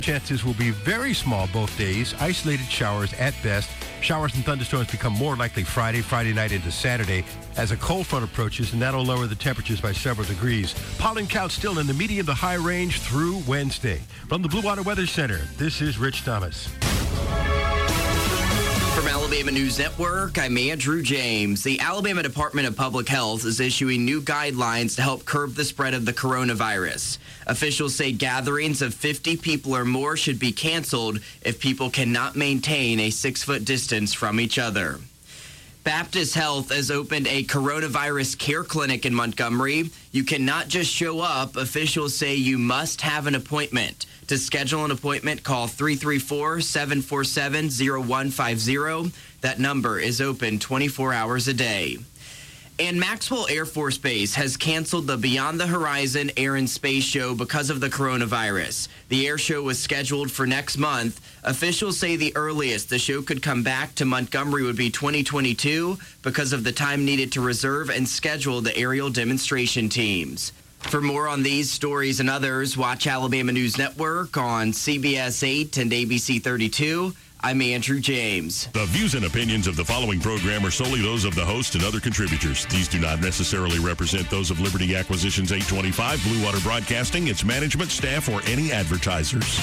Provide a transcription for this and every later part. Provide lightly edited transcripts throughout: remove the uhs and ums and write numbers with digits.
Chances will be very small both days. Isolated showers at best. Showers and thunderstorms become more likely Friday night into Saturday as a cold front approaches, and that'll lower the temperatures by several degrees. Pollen count still in the medium to high range through Wednesday. From the Blue Water Weather Center, this is Rich Thomas. From Alabama News Network, I'm Andrew James. The Alabama Department of Public Health is issuing new guidelines to help curb the spread of the coronavirus. Officials say gatherings of 50 people or more should be canceled if people cannot maintain a 6-foot distance from each other. Baptist Health has opened a coronavirus care clinic in Montgomery. You cannot just show up. Officials say you must have an appointment. To schedule an appointment, call 334-747-0150. That number is open 24 hours a day. And Maxwell Air Force Base has canceled the Beyond the Horizon Air and Space Show because of the coronavirus. The air show was scheduled for next month. Officials say the earliest the show could come back to Montgomery would be 2022 because of the time needed to reserve and schedule the aerial demonstration teams. For more on these stories and others, watch Alabama News Network on CBS 8 and ABC 32. I'm Andrew James. The views and opinions of the following program are solely those of the host and other contributors. These do not necessarily represent those of Liberty Acquisitions 825, Blue Water Broadcasting, its management, staff, or any advertisers.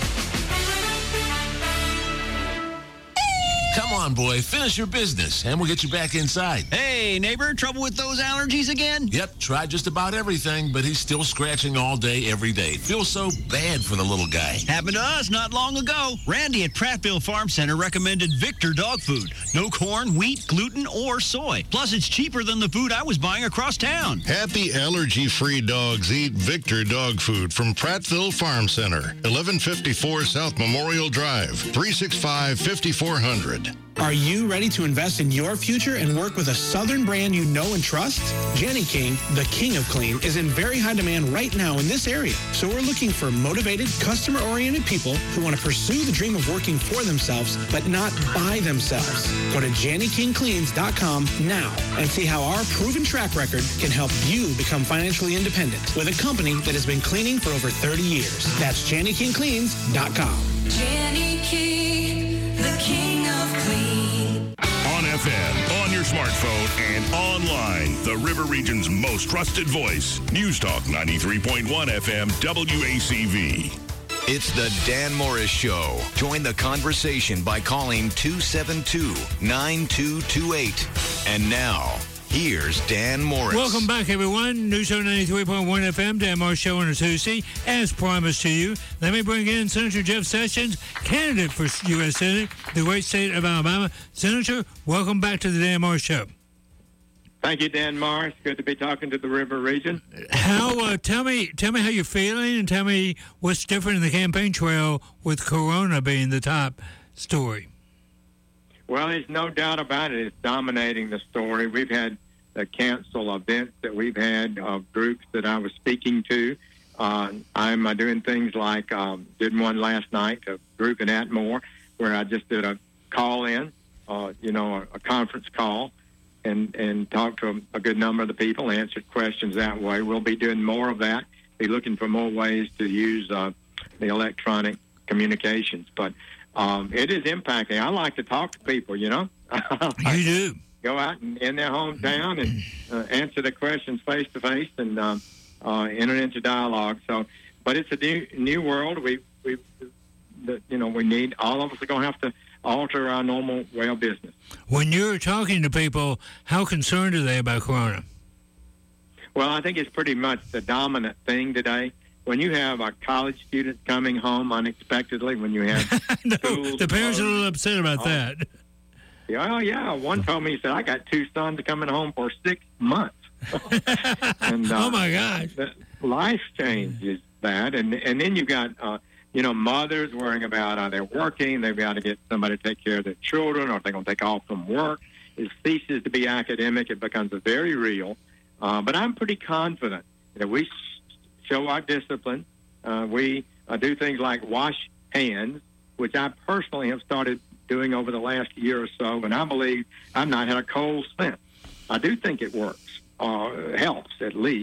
Come on, boy. Finish your business, and we'll get you back inside. Hey, neighbor, trouble with those allergies again? Yep, tried just about everything, but he's still scratching all day, every day. Feels so bad for the little guy. Happened to us not long ago. Randy at Prattville Farm Center recommended Victor dog food. No corn, wheat, gluten, or soy. Plus, it's cheaper than the food I was buying across town. Happy allergy-free dogs eat Victor dog food from Prattville Farm Center, 1154 South Memorial Drive, 365-5400. Are you ready to invest in your future and work with a Southern brand you know and trust? Jenny King, the king of clean, is in very high demand right now in this area. So we're looking for motivated, customer-oriented people who want to pursue the dream of working for themselves, but not by themselves. Go to JennyKingCleans.com now and see how our proven track record can help you become financially independent with a company that has been cleaning for over 30 years. That's JennyKingCleans.com. Jenny King, the king of clean. On FM, on your smartphone, and online. The River Region's most trusted voice. News Talk 93.1 FM WACV. It's the Dan Morris Show. Join the conversation by calling 272-9228. And now, here's Dan Morris. Welcome back, everyone. News Show 93.1 FM, Dan Morris Show on a Tuesday. As promised to you, let me bring in Senator Jeff Sessions, candidate for U.S. Senate, the great state of Alabama. Senator, welcome back to the Dan Morris Show. Thank you, Dan Morris. Good to be talking to the River Region. Tell me how you're feeling, and tell me what's different in the campaign trail with Corona being the top story. Well, there's no doubt about it. It's dominating the story. We've had the cancel events that we've had of groups that I was speaking to. I'm doing things like did one last night, a group in Atmore, where I just did a call-in, a conference call, and talked to a good number of the people, answered questions that way. We'll be doing more of that, be looking for more ways to use the electronic communications. But it is impacting. I like to talk to people, You do. Go out in their hometown and answer the questions face-to-face and enter into dialogue. So, but it's a new world. We need, all of us are going to have to alter our normal way of business. When you're talking to people, how concerned are they about Corona? Well, I think it's pretty much the dominant thing today. When you have a college student coming home unexpectedly, when you have the parents are a little upset about that. Yeah. One told me, he said, I got two sons coming home for 6 months. And, oh, my gosh. Life changes that. And then you've got, mothers worrying about they're working, they've got to get somebody to take care of their children, or if they're going to take off from work. It ceases to be academic. It becomes very real. But I'm pretty confident that we show our discipline. We do things like wash hands, which I personally have started doing over the last year or so, and I believe I've not had a cold since. I do think it works, helps at least.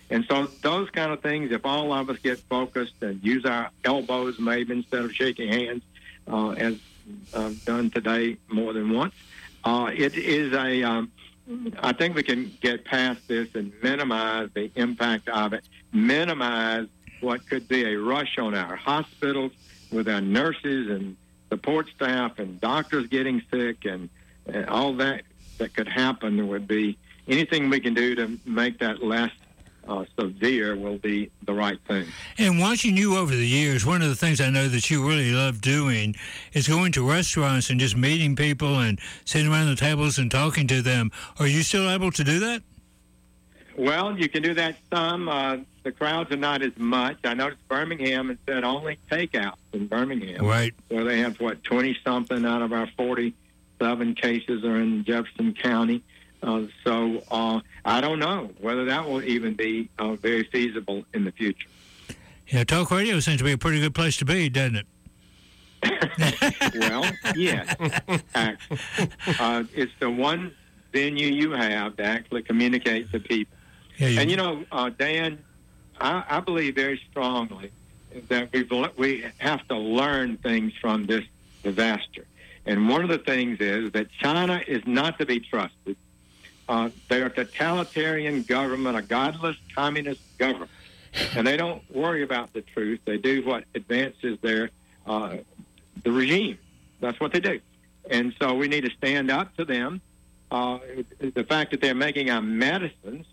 And so those kind of things, if all of us get focused and use our elbows maybe instead of shaking hands, as I've done today more than once, it is I think we can get past this and minimize the impact of it, minimize what could be a rush on our hospitals with our nurses and support staff and doctors getting sick and all that could happen. There would be anything we can do to make that less severe will be the right thing. And watching you over the years, one of the things I know that you really love doing is going to restaurants and just meeting people and sitting around the tables and talking to them. Are you still able to do that? Well, you can do that some. The crowds are not as much. I noticed Birmingham has said only takeout in Birmingham. Right. Where they have, 20-something out of our 47 cases are in Jefferson County. So I don't know whether that will even be very feasible in the future. Yeah, talk radio seems to be a pretty good place to be, doesn't it? Well, yes. It's the one venue you have to actually communicate to people. Yeah, and, Dan, I believe very strongly that we have to learn things from this disaster. And one of the things is that China is not to be trusted. They're a totalitarian government, a godless communist government. And they don't worry about the truth. They do what advances the regime. That's what they do. And so we need to stand up to them. The fact that they're making our medicines,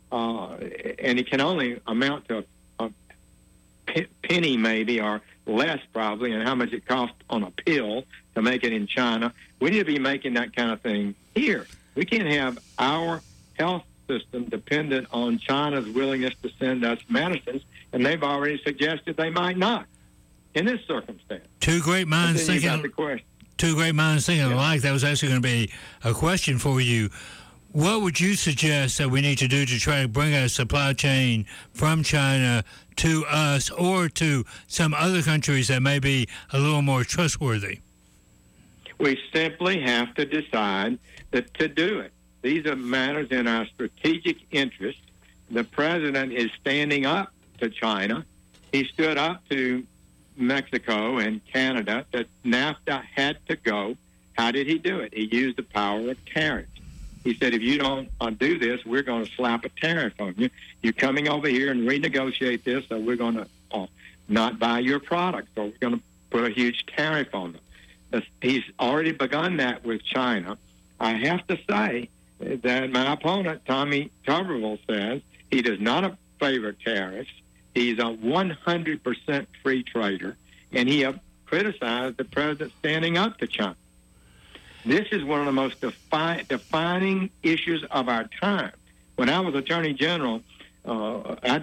and it can only amount to a penny maybe or less probably, and how much it costs on a pill to make it in China. We need to be making that kind of thing here. We can't have our health system dependent on China's willingness to send us medicines, and they've already suggested they might not in this circumstance. Two great minds thinking alike. That was actually going to be a question for you. What would you suggest that we need to do to try to bring our supply chain from China to us or to some other countries that may be a little more trustworthy? We simply have to decide to do it. These are matters in our strategic interest. The president is standing up to China. He stood up to Mexico and Canada that NAFTA had to go. How did he do it? He used the power of tariffs. He said, if you don't do this, we're going to slap a tariff on you. You're coming over here and renegotiate this, so we're going to not buy your product, or we're going to put a huge tariff on them. He's already begun that with China. I have to say that my opponent, Tommy Tuberville, says he does not favor tariffs. He's a 100% free trader, and he criticized the president standing up to China. This is one of the most defining issues of our time. When I was Attorney General, I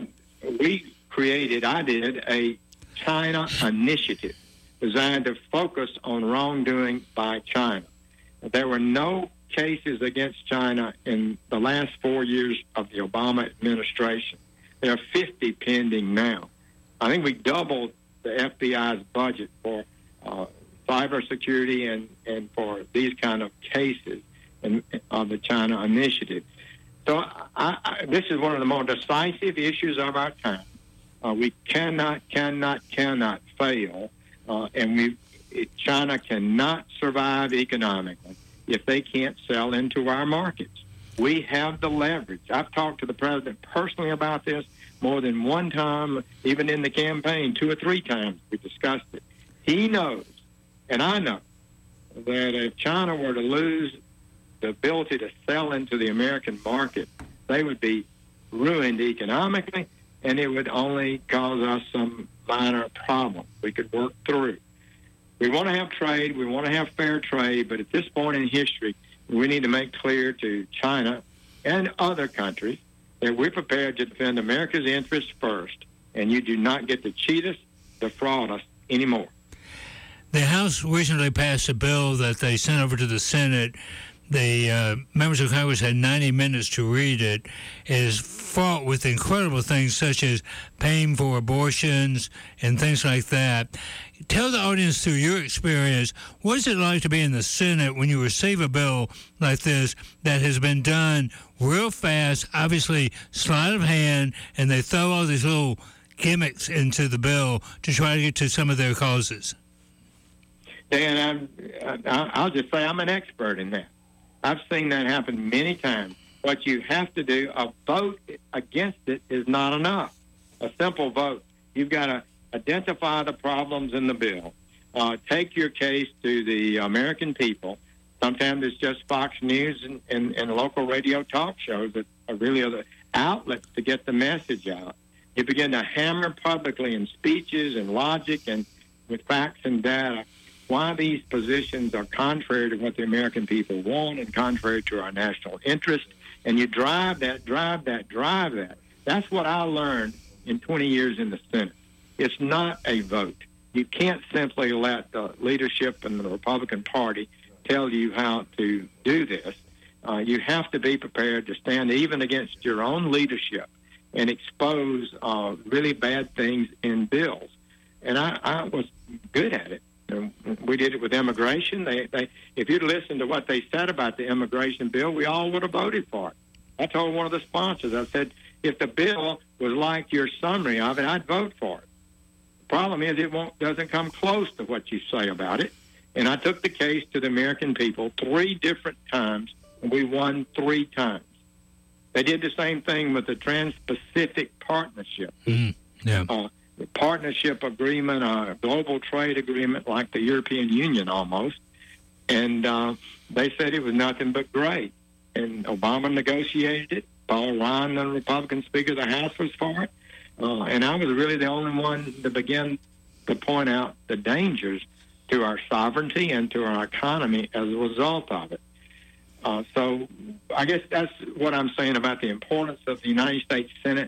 did a China initiative designed to focus on wrongdoing by China. There were no cases against China in the last 4 years of the Obama administration. There are 50 pending now. I think we doubled the FBI's budget for cybersecurity and for these kind of cases of the China initiative. So this is one of the more decisive issues of our time. We cannot fail, and China cannot survive economically if they can't sell into our markets. We have the leverage. I've talked to the president personally about this more than one time, even in the campaign, 2 or 3 times we discussed it. He knows, and I know, that if China were to lose the ability to sell into the American market, they would be ruined economically, and it would only cause us some minor problems we could work through. We want to have trade. We want to have fair trade. But at this point in history, we need to make clear to China and other countries that we're prepared to defend America's interests first, and you do not get to cheat us, defraud us anymore. The House recently passed a bill that they sent over to the Senate the members of Congress had 90 minutes to read it. It is fraught with incredible things such as paying for abortions and things like that. Tell the audience through your experience, what is it like to be in the Senate when you receive a bill like this that has been done real fast, obviously sleight of hand, and they throw all these little gimmicks into the bill to try to get to some of their causes? Dan, I'll just say I'm an expert in that. I've seen that happen many times. What you have to do, a vote against it is not enough. A simple vote. You've got to identify the problems in the bill. Take your case to the American people. Sometimes it's just Fox News and local radio talk shows that are really the outlets to get the message out. You begin to hammer publicly in speeches and logic and with facts and data why these positions are contrary to what the American people want and contrary to our national interest. And you drive that. That's what I learned in 20 years in the Senate. It's not a vote. You can't simply let the leadership in the Republican Party tell you how to do this. You have to be prepared to stand even against your own leadership and expose really bad things in bills. And I was good at it. And we did it with immigration. They, if you'd listened to what they said about the immigration bill, we all would have voted for it. I told one of the sponsors, I said, if the bill was like your summary of it, I'd vote for it. The problem is it doesn't come close to what you say about it. And I took the case to the American people 3 different times, and we won 3 times. They did the same thing with the Trans-Pacific Partnership. Yeah. Partnership agreement, a global trade agreement like the European Union almost. And they said it was nothing but great. And Obama negotiated it. Paul Ryan, the Republican Speaker of the House, was for it. And I was really the only one to begin to point out the dangers to our sovereignty and to our economy as a result of it. So I guess that's what I'm saying about the importance of the United States Senate.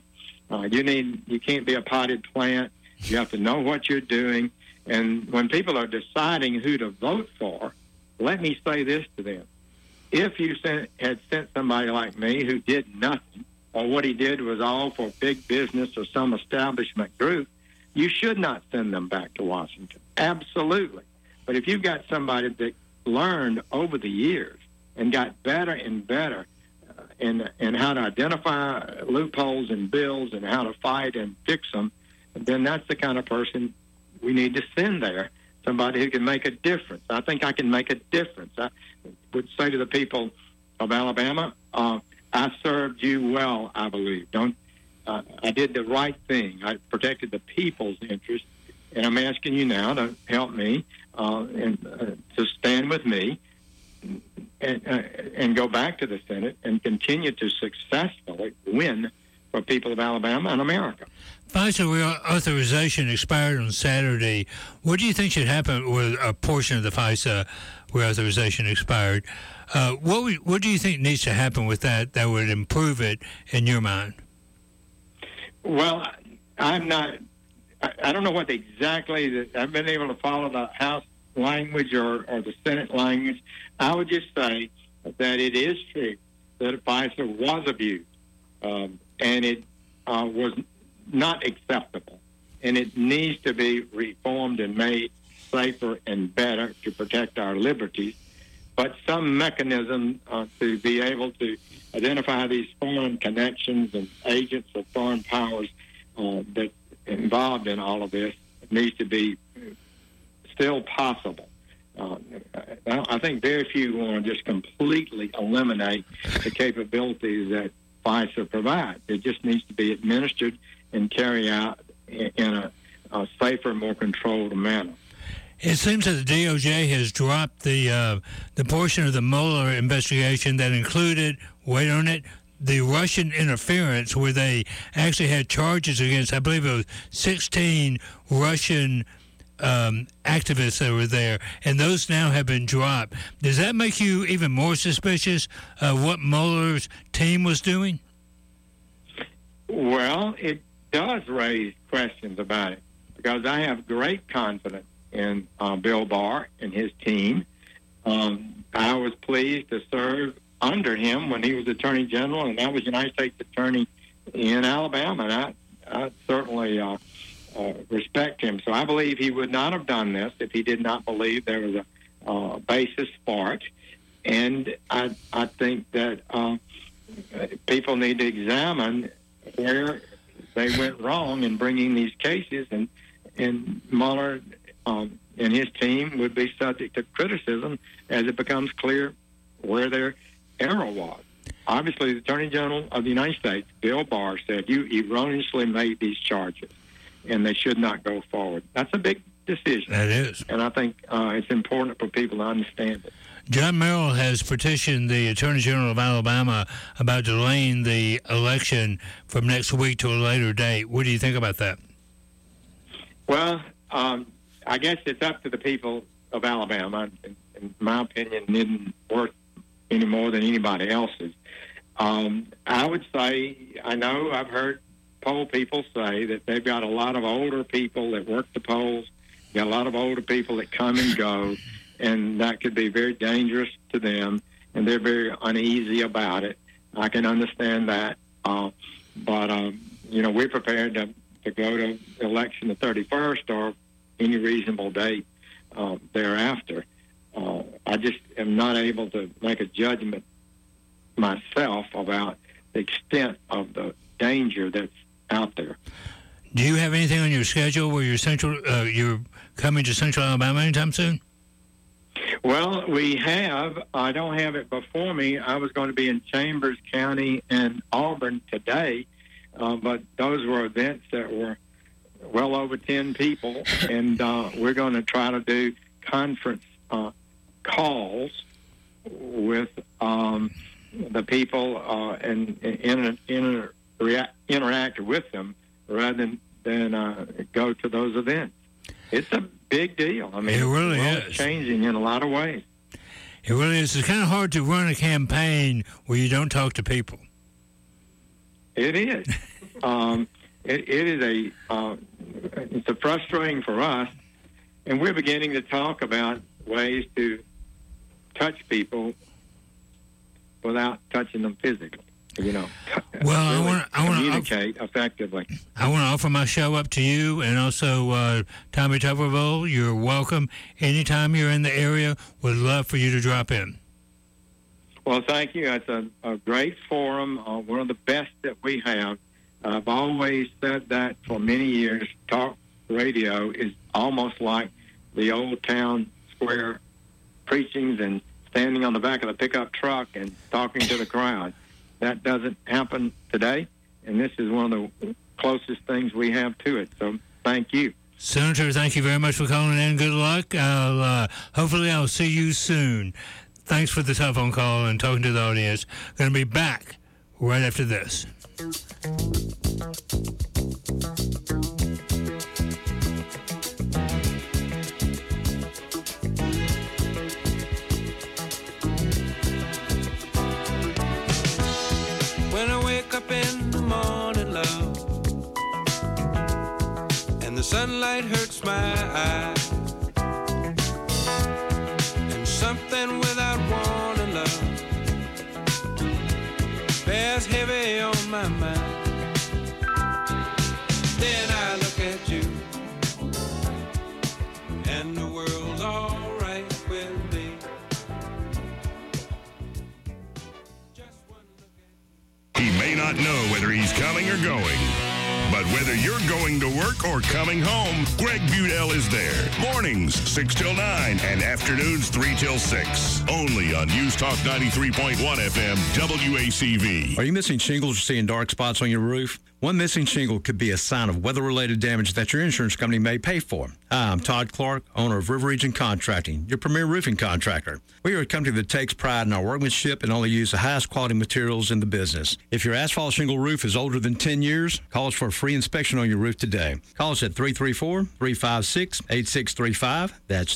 You can't be a potted plant. You have to know what you're doing. And when people are deciding who to vote for, let me say this to them. If you had sent somebody like me who did nothing, or what he did was all for big business or some establishment group, you should not send them back to Washington. Absolutely. But if you've got somebody that learned over the years and got better and better in how to identify loopholes in bills and how to fight and fix them, then that's the kind of person we need to send there, somebody who can make a difference. I think I can make a difference. I would say to the people of Alabama, I served you well, I believe. I did the right thing. I protected the people's interest, and I'm asking you now to help me and to stand with me and go back to the Senate and continue to successfully win for people of Alabama and America. FISA reauthorization expired on Saturday. What do you think should happen with a portion of the FISA reauthorization expired? What do you think needs to happen with that would improve it in your mind? Well, I don't know what exactly, I've been able to follow the House language or the Senate language. I would just say that it is true that FISA was abused, and it was not acceptable, and it needs to be reformed and made safer and better to protect our liberties. But some mechanism to be able to identify these foreign connections and agents of foreign powers that involved in all of this needs to be still possible. I think very few want to just completely eliminate the capabilities that FISA provides. It just needs to be administered and carried out in a safer, more controlled manner. It seems that the DOJ has dropped the portion of the Mueller investigation that included, wait on it, the Russian interference, where they actually had charges against, I believe it was 16 Russian activists that were there, and those now have been dropped. Does that make you even more suspicious of what Mueller's team was doing? Well, it does raise questions about it, because I have great confidence in Bill Barr and his team. I was pleased to serve under him when he was Attorney General, and I was United States Attorney in Alabama, and I certainly respect him. So I believe he would not have done this if he did not believe there was a basis for it. And I think that people need to examine where they went wrong in bringing these cases, and Mueller and his team would be subject to criticism as it becomes clear where their error was. Obviously, the Attorney General of the United States, Bill Barr, said you erroneously made these charges, and they should not go forward. That's a big decision. That is. And I think it's important for people to understand it. John Merrill has petitioned the Attorney General of Alabama about delaying the election from next week to a later date. What do you think about that? Well, I guess it's up to the people of Alabama. In my opinion, it isn't worth any more than anybody else's. I would say, I know I've heard poll people say that they've got a lot of older people that work the polls, got a lot of older people that come and go, and that could be very dangerous to them, and they're very uneasy about it. I can understand that. But we're prepared to go to election the 31st or any reasonable date thereafter. I just am not able to make a judgment myself about the extent of the danger that's out there. Do you have anything on your schedule where you're coming to Central Alabama anytime soon? Well, we have. I don't have it before me. I was going to be in Chambers County and Auburn today, but those were events that were well over 10 people, and we're going to try to do conference calls with the people and interact with them rather than go to those events. It's a big deal. I mean, it really is changing in a lot of ways. It really is. It's kind of hard to run a campaign where you don't talk to people. It is. It's a frustrating for us, and we're beginning to talk about ways to touch people without touching them physically. Well, I want to communicate effectively. I want to offer my show up to you, and also Tommy Tuberville. You're welcome anytime you're in the area. Would love for you to drop in. Well, thank you. It's a great forum, one of the best that we have. I've always said that for many years. Talk radio is almost like the old town square preachings and standing on the back of the pickup truck and talking to the crowd. That doesn't happen today, and this is one of the closest things we have to it. So thank you. Senator, thank you very much for calling in. Good luck. Hopefully I'll see you soon. Thanks for the telephone call and talking to the audience. Going to be back right after this. When I wake up in the morning, love, and the sunlight hurts my eyes, and something without warning, love, bears heavy on my mind. Then I look at you, and the world's all right with me. He may not know whether he's coming or going, but whether you're going to work or coming home, Greg Budell is there. Mornings, 6 till 9, and afternoons, 3 till 6. Only on News Talk 93.1 FM, WACV. Are you missing shingles or seeing dark spots on your roof? One missing shingle could be a sign of weather-related damage that your insurance company may pay for. Hi, I'm Todd Clark, owner of River Region Contracting, your premier roofing contractor. We are a company that takes pride in our workmanship and only use the highest quality materials in the business. If your asphalt shingle roof is older than 10 years, call us for a free inspection on your roof today. Call us at 334-356-8635. That's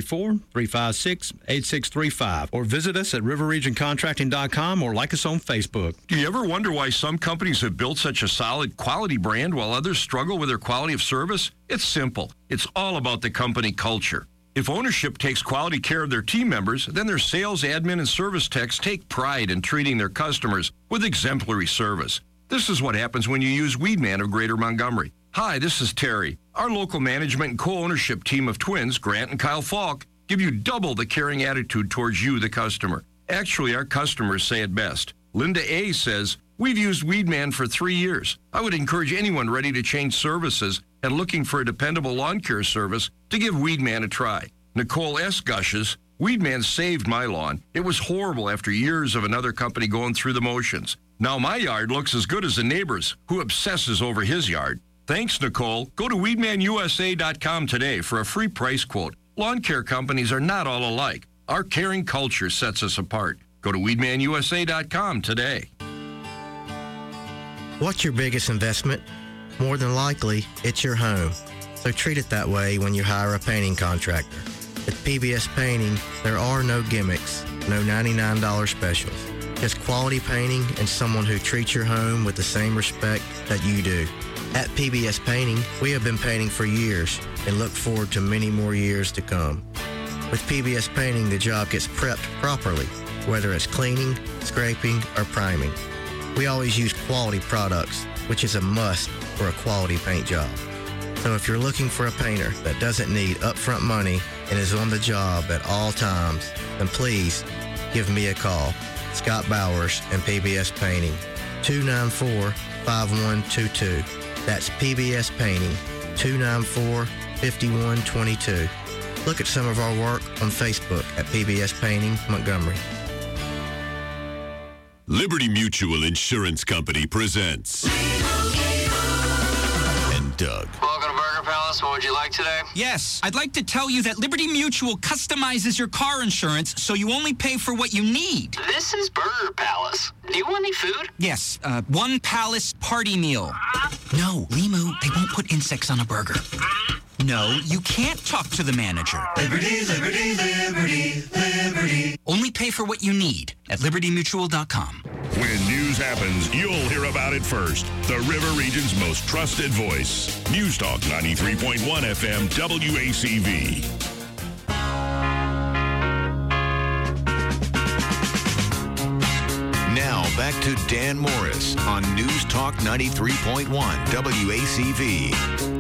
334-356-8635. Or visit us at riverregioncontracting.com or like us on Facebook. Do you ever wonder why some companies have built such a solid quality brand while others struggle with their quality of service? It's simple. It's all about the company culture. If ownership takes quality care of their team members, then their sales, admin, and service techs take pride in treating their customers with exemplary service. This is what happens when you use Weedman of Greater Montgomery. Hi, this is Terry. Our local management and co-ownership team of twins, Grant and Kyle Falk, give you double the caring attitude towards you, the customer. Actually, our customers say it best. Linda A. says, we've used Weedman for 3 years. I would encourage anyone ready to change services and looking for a dependable lawn care service to give Weedman a try. Nicole S. gushes, Weedman saved my lawn. It was horrible after years of another company going through the motions. Now my yard looks as good as the neighbor's, who obsesses over his yard. Thanks, Nicole. Go to WeedmanUSA.com today for a free price quote. Lawn care companies are not all alike. Our caring culture sets us apart. Go to WeedmanUSA.com today. What's your biggest investment? More than likely, it's your home. So treat it that way when you hire a painting contractor. At PBS Painting, there are no gimmicks, no $99 specials. Just quality painting and someone who treats your home with the same respect that you do. At PBS Painting, we have been painting for years and look forward to many more years to come. With PBS Painting, the job gets prepped properly, whether it's cleaning, scraping, or priming. We always use quality products, which is a must for a quality paint job. So if you're looking for a painter that doesn't need upfront money and is on the job at all times, then please give me a call. Scott Bowers and PBS Painting, 294-5122. That's PBS Painting, 294-5122. Look at some of our work on Facebook at PBS Painting Montgomery. Liberty Mutual Insurance Company presents. And Doug. Welcome to Burger Palace. What would you like today? Yes, I'd like to tell you that Liberty Mutual customizes your car insurance so you only pay for what you need. This is Burger Palace. Do you want any food? Yes, one Palace party meal. No, Limu, they won't put insects on a burger. No, you can't talk to the manager. Liberty, liberty, liberty, liberty. Only pay for what you need at libertymutual.com. When news happens, you'll hear about it first. The River Region's most trusted voice. News Talk 93.1 FM WACV. Now back to Dan Morris on News Talk 93.1 WACV.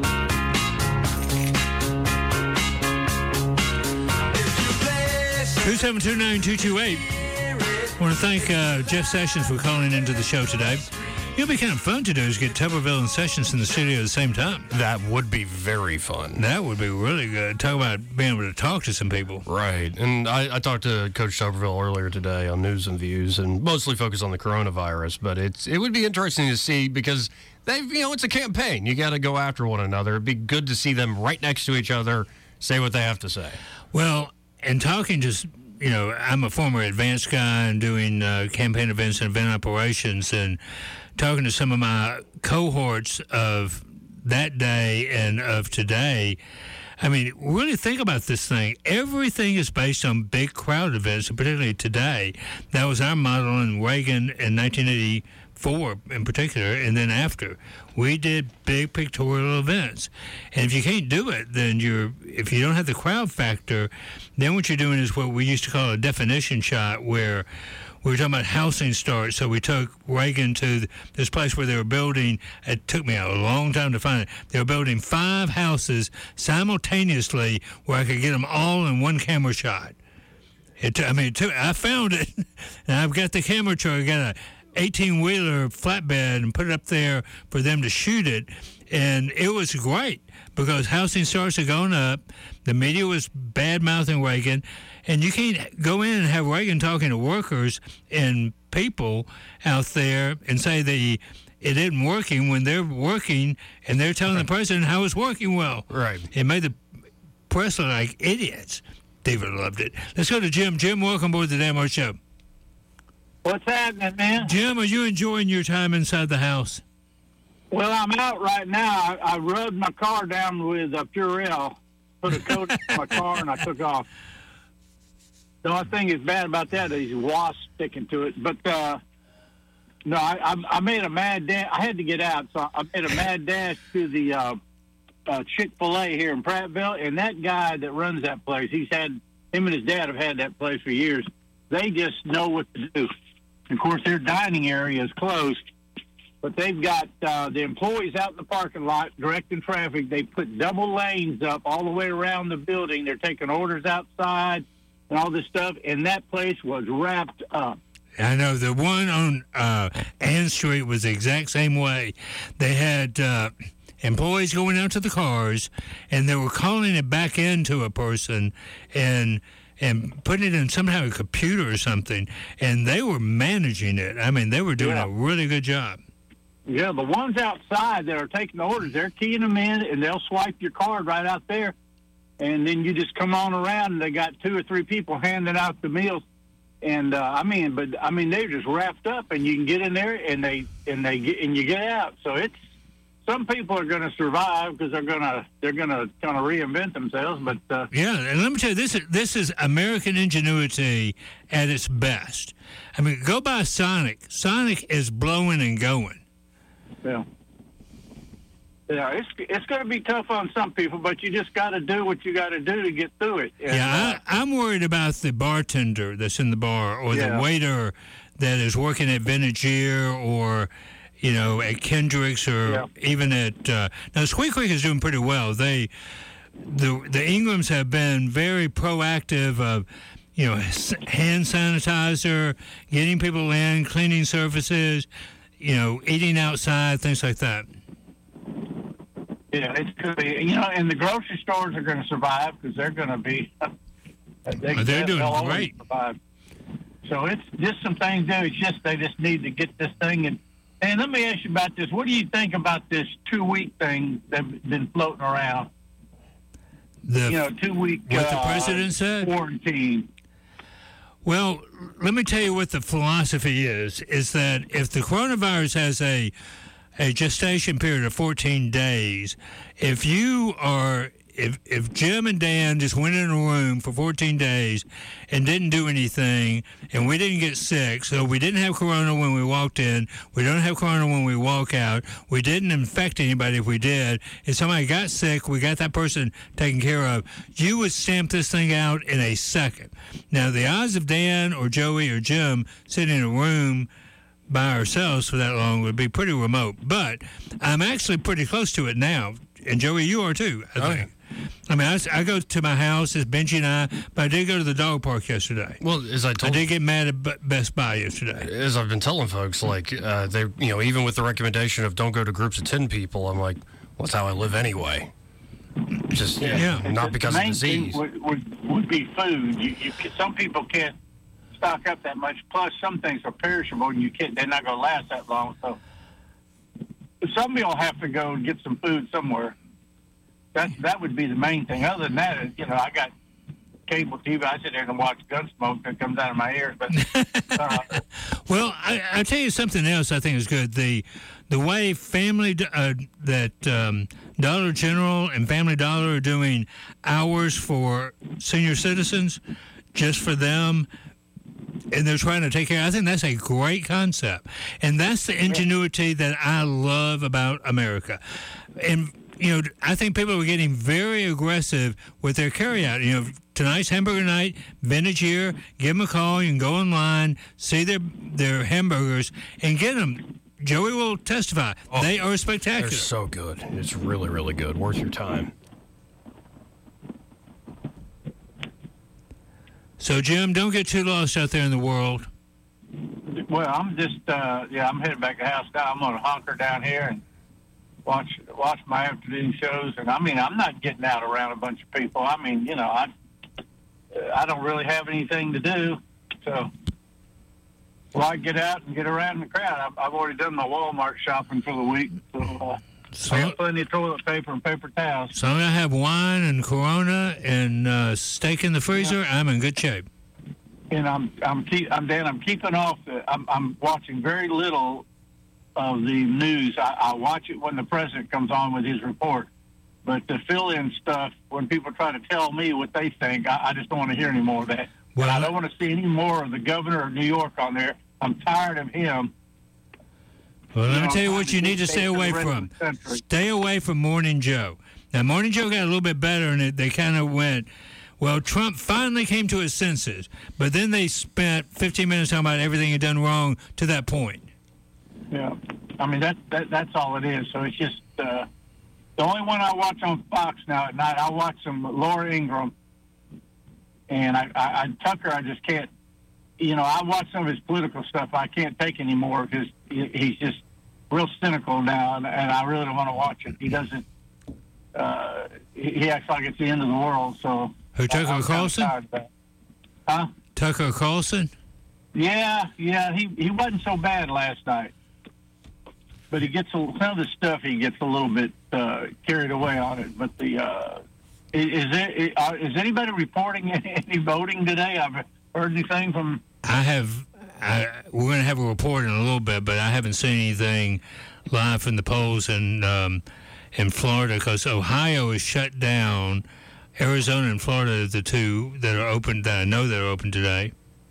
2729228. I want to thank Jeff Sessions for calling into the show today. It'll be kind of fun to do is get Tuberville and Sessions in the studio at the same time. That would be very fun. That would be really good. Talk about being able to talk to some people. Right. And I talked to Coach Tuberville earlier today on News and Views and mostly focused on the coronavirus. But it would be interesting to see because it's a campaign. You got to go after one another. It'd be good to see them right next to each other say what they have to say. Well, and talking just, I'm a former advanced guy and doing campaign events and event operations and talking to some of my cohorts of that day and of today. I mean, really think about this thing. Everything is based on big crowd events, and particularly today. That was our model in Reagan in 1984 in particular, and then after. We did big pictorial events. And if you can't do it, then if you don't have the crowd factor, then what you're doing is what we used to call a definition shot, where we were talking about housing starts. So we took Reagan to this place where they were building. It took me a long time to find it. They were building 5 houses simultaneously where I could get them all in one camera shot. I found it, and I've got the camera truck. I got a 18-wheeler flatbed and put it up there for them to shoot it. And it was great because housing starts had gone up. The media was bad-mouthing Reagan. And you can't go in and have Reagan talking to workers and people out there and say that it isn't working when they're working and they're telling the president how it's working well. Right. It made the press look like idiots. David loved it. Let's go to Jim. Jim, welcome aboard the Dan Morris Show. What's happening, man? Jim, are you enjoying your time inside the house? Well, I'm out right now. I rubbed my car down with Purell, put a coat on my car, and I took off. The only thing that's bad about that is wasps sticking to it. But, no, I made a mad dash. I had to get out, so I made a mad dash to the Chick-fil-A here in Prattville, and that guy that runs that place, him and his dad have had that place for years. They just know what to do. Of course, their dining area is closed, but they've got the employees out in the parking lot directing traffic. They put double lanes up all the way around the building. They're taking orders outside and all this stuff, and that place was wrapped up. I know the one on Ann Street was the exact same way. They had employees going out to the cars, and they were calling it back into a person and putting it in somehow a computer or something, and they were managing it. I mean, they were doing a really good job. Yeah, the ones outside that are taking the orders, they're keying them in, and they'll swipe your card right out there, and then you just come on around, and they got 2 or 3 people handing out the meals. And they're just wrapped up, and you can get in there, and you get out. So some people are going to survive because they're going to kind of reinvent themselves. But and let me tell you, this is American ingenuity at its best. I mean, go by Sonic. Sonic is blowing and going. Yeah, it's going to be tough on some people, but you just got to do what you got to do to get through it. And, I'm worried about the bartender that's in the bar or the waiter that is working at Vintage Year or, at Kendrick's or even at now Squeak Creek is doing pretty well. The Ingrams have been very proactive of, hand sanitizer, getting people in, cleaning surfaces, eating outside, things like that. Yeah, it's going to be, and the grocery stores are going to survive because they're going to be. They're doing great. Survive. So it's just some things there. It's just they just need to get this thing. And let me ask you about this. What do you think about this 2-week thing that's been floating around? 2-week. What the president said? Quarantine. Well, let me tell you what the philosophy is that if the coronavirus has a gestation period of 14 days, if Jim and Dan just went in a room for 14 days and didn't do anything, and we didn't get sick, so we didn't have corona when we walked in, we don't have corona when we walk out, we didn't infect anybody if we did, if somebody got sick, we got that person taken care of, you would stamp this thing out in a second. Now, the odds of Dan or Joey or Jim sitting in a room by ourselves for that long would be pretty remote, but I'm actually pretty close to it now, and Joey, you are too, I think. I mean, I go to my house, it's Benji and I, but I did go to the dog park yesterday. Well, I did get mad at Best Buy yesterday. As I've been telling folks, they, even with the recommendation of don't go to groups of 10 people, I'm like, well, that's how I live anyway. Just not because of disease. The main thing would be food. Some people can't stock up that much. Plus, some things are perishable, and they're not going to last that long. So, somebody will have to go and get some food somewhere. That would be the main thing. Other than that, I got cable TV. I sit there and watch Gunsmoke that comes out of my ears. But well, I'll tell you something else I think is good. The way Dollar General and Family Dollar are doing hours for senior citizens, just for them. And they're trying to take care. I think that's a great concept, and that's the ingenuity that I love about America. And I think people are getting very aggressive with their carryout. Tonight's hamburger night, Vintage Year. Give them a call. You can go online, see their hamburgers, and get them. Joey will testify. They are spectacular. They're so good. It's really, really good. Worth your time. So, Jim, don't get too lost out there in the world. Well, I'm just, I'm headed back to the house now. I'm going to hunker down here and watch my afternoon shows. And, I'm not getting out around a bunch of people. I don't really have anything to do. So, I get out and get around the crowd. I've already done my Walmart shopping for the week. So, I have plenty of toilet paper and paper towels. So I have wine and Corona and steak in the freezer. Yeah. I'm in good shape. And I'm keeping off. I'm watching very little of the news. I watch it when the president comes on with his report. But the fill-in stuff, when people try to tell me what they think, I just don't want to hear any more of that. Well, I don't want to see any more of the governor of New York on there. I'm tired of him. Well, let me tell you what you need to stay away from. Stay away from Morning Joe. Now, Morning Joe got a little bit better, and they kind of went, well, Trump finally came to his senses. But then they spent 15 minutes talking about everything he'd done wrong to that point. Yeah. I mean, that's all it is. So it's just the only one I watch on Fox now at night, I watch some Laura Ingraham. And I Tucker, I just can't, I watch some of his political stuff I can't take anymore because he's just real cynical now, and I really don't want to watch it. He doesn't, he acts like it's the end of the world, so. Who, Tucker Carlson? Huh? Tucker Carlson? Yeah, he wasn't so bad last night. But he gets some of the stuff, he gets a little bit carried away on it. But is anybody reporting any voting today? I've heard anything from... We're going to have a report in a little bit, but I haven't seen anything live from the polls in Florida because Ohio is shut down. Arizona and Florida are the two that are open, that I know that are open today.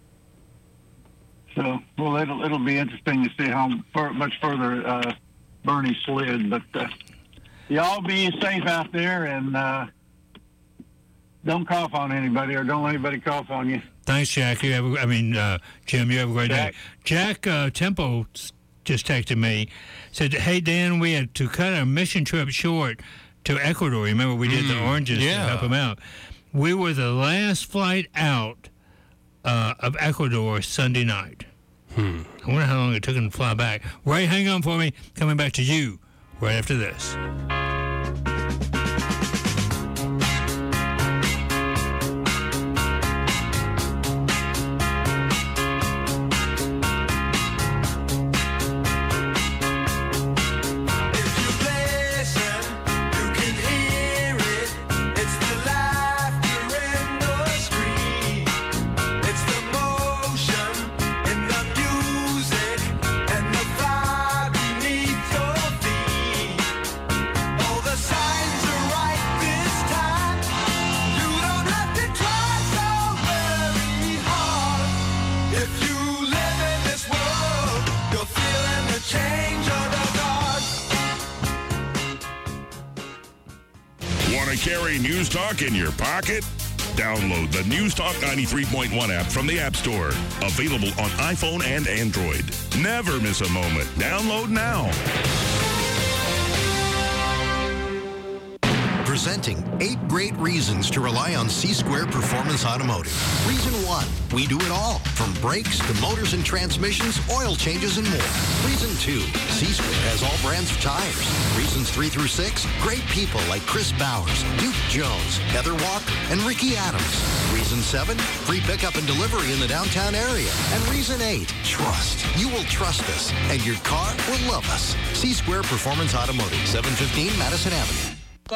So, well, it'll be interesting to see how much further Bernie slid. But y'all be safe out there and don't cough on anybody or don't let anybody cough on you. Thanks, Jack. Jim, you have a great day. Jack Temple just texted me, said, hey, Dan, we had to cut our mission trip short to Ecuador. Remember, we did the oranges to help him out. We were the last flight out of Ecuador Sunday night. I wonder how long it took him to fly back. Ray, hang on for me. Coming back to you right after this. Carry News Talk in your pocket? Download the News Talk 93.1 app from the App Store. Available on iPhone and Android. Never miss a moment. Download now. Presenting 8 great reasons to rely on C-Square Performance Automotive. Reason 1, we do it all, from brakes to motors and transmissions, oil changes, and more. Reason 2, C-Square has all brands of tires. Reasons 3 through 6, great people like Chris Bowers, Duke Jones, Heather Walker, and Ricky Adams. Reason 7, free pickup and delivery in the downtown area. And reason 8, trust. You will trust us, and your car will love us. C-Square Performance Automotive, 715 Madison Avenue.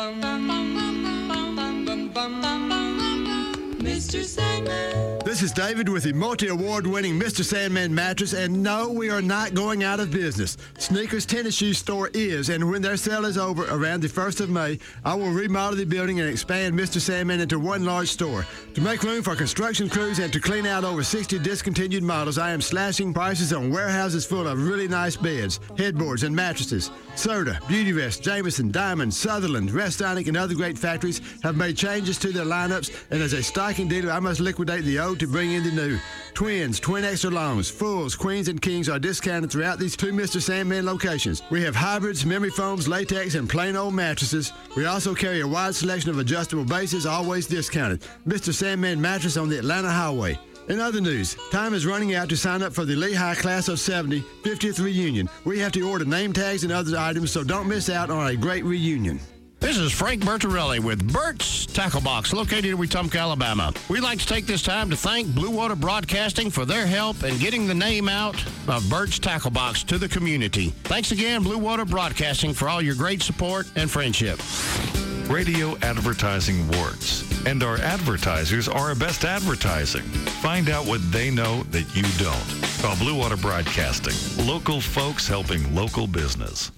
Mr. Sandman. This is David with the multi-award-winning Mr. Sandman mattress, and no, we are not going out of business. Sneakers Tennis Shoe Store is, and when their sale is over around the 1st of May, I will remodel the building and expand Mr. Sandman into one large store. To make room for construction crews and to clean out over 60 discontinued models, I am slashing prices on warehouses full of really nice beds, headboards, and mattresses. Serta, Beautyrest, Jameson, Diamond, Sutherland, Restonic, and other great factories have made changes to their lineups, and as a stocking dealer, I must liquidate the old to bring in the new. Twins, twin extra longs, fulls, queens, and kings are discounted throughout these 2 Mr. Sandman locations. We have hybrids, memory foams, latex, and plain old mattresses. We also carry a wide selection of adjustable bases, always discounted. Mr. Sandman mattress on the Atlanta Highway. In other news, time is running out to sign up for the Lehigh Class of 70 50th reunion. We have to order name tags and other items, so don't miss out on a great reunion. This is Frank Bertarelli with Bert's Tackle Box, located in Wetumpka, Alabama. We'd like to take this time to thank Blue Water Broadcasting for their help in getting the name out of Bert's Tackle Box to the community. Thanks again, Blue Water Broadcasting, for all your great support and friendship. Radio advertising works, and our advertisers are our best advertising. Find out what they know that you don't. Call Blue Water Broadcasting. Local folks helping local business.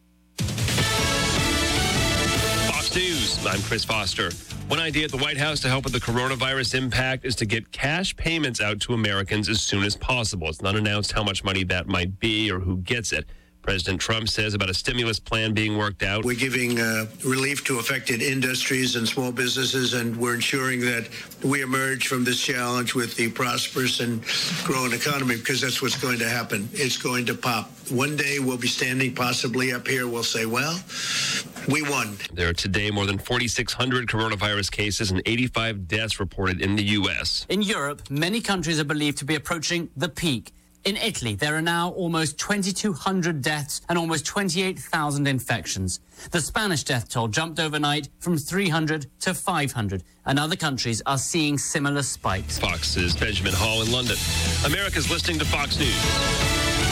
News. I'm Chris Foster. One idea at the White House to help with the coronavirus impact is to get cash payments out to Americans as soon as possible. It's not announced how much money that might be or who gets it. President Trump says about a stimulus plan being worked out. We're giving relief to affected industries and small businesses, and we're ensuring that we emerge from this challenge with a prosperous and growing economy, because that's what's going to happen. It's going to pop. One day we'll be standing possibly up here. We'll say, well, we won. There are today more than 4,600 coronavirus cases and 85 deaths reported in the U.S. In Europe, many countries are believed to be approaching the peak. In Italy, there are now almost 2,200 deaths and almost 28,000 infections. The Spanish death toll jumped overnight from 300 to 500, and other countries are seeing similar spikes. Fox's Benjamin Hall in London. America's listening to Fox News.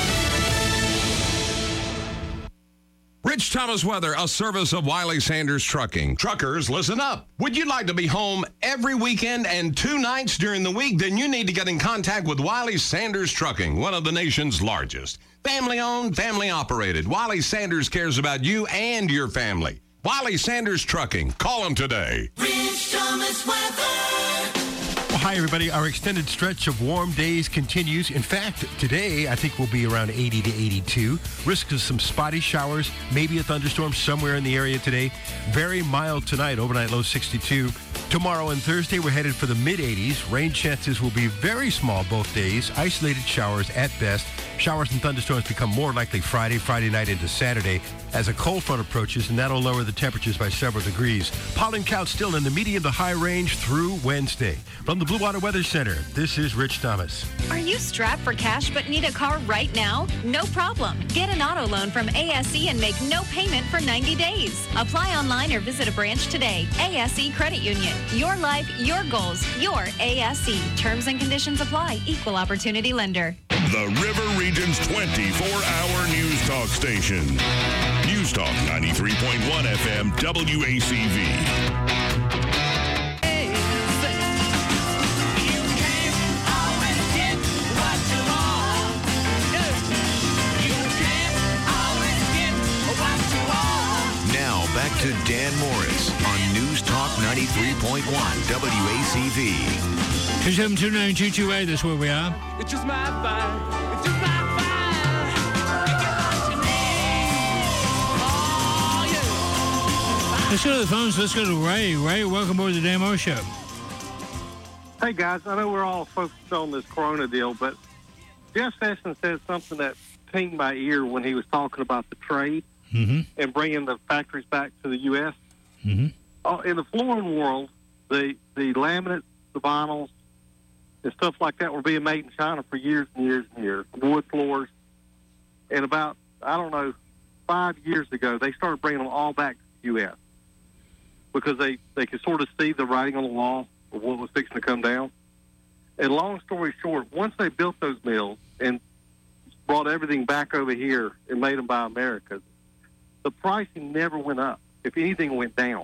Rich Thomas weather, a service of Wiley Sanders Trucking. Truckers, listen up. Would you like to be home every weekend and 2 nights during the week? Then you need to get in contact with Wiley Sanders Trucking, one of the nation's largest. Family-owned, family-operated. Wiley Sanders cares about you and your family. Wiley Sanders Trucking. Call them today. Rich Thomas weather. Well, hi, everybody. Our extended stretch of warm days continues. In fact, today, I think we'll be around 80 to 82. Risk of some spotty showers, maybe a thunderstorm somewhere in the area today. Very mild tonight, overnight low 62. Tomorrow and Thursday, we're headed for the mid-80s. Rain chances will be very small both days. Isolated showers at best. Showers and thunderstorms become more likely Friday night into Saturday as a cold front approaches, and that'll lower the temperatures by several degrees. Pollen count still in the medium to high range through Wednesday. From the Blue Water Weather Center, this is Rich Thomas. Are you strapped for cash but need a car right now? No problem. Get an auto loan from ASE and make no payment for 90 days. Apply online or visit a branch today. ASE Credit Union. Your life, your goals, your ASE. Terms and conditions apply. Equal opportunity lender. The River Region's 24-hour news talk station. News Talk 93.1 FM WACV. Now back to Dan Morris on News Talk 93.1 WACV. 2729228, that's where we are. It's just my fire. It's just my fire. Let's go to the phones. Let's go to Ray. Ray, welcome aboard the Dan Morris Show. Hey, guys, I know we're all focused on this corona deal, but Jeff Sessions said something that pinged my ear when he was talking about the trade and bringing the factories back to the U.S. In the flooring world, the laminates, the vinyls, and stuff like that were being made in China for years and years and years. Wood floors. And about, 5 years ago, they started bringing them all back to the U.S. because they could sort of see the writing on the wall of what was fixing to come down. And long story short, once they built those mills and brought everything back over here and made them by Americans, the pricing never went up. If anything, went down.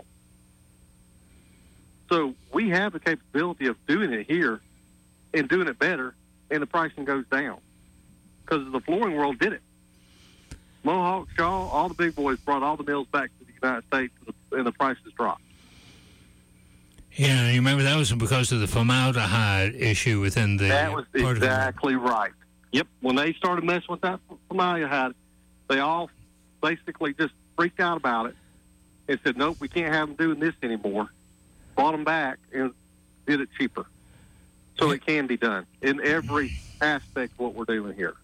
So we have the capability of doing it here and doing it better, and the pricing goes down because the flooring world did it. Mohawk, Shaw, all the big boys brought all the mills back to the United States, and the prices dropped. Yeah, you remember that was because of the formaldehyde issue within the... That was exactly right. Yep. When they started messing with that formaldehyde, they all basically just freaked out about it and said, nope, we can't have them doing this anymore. Bought them back and did it cheaper. So it can be done in every aspect of what we're doing here.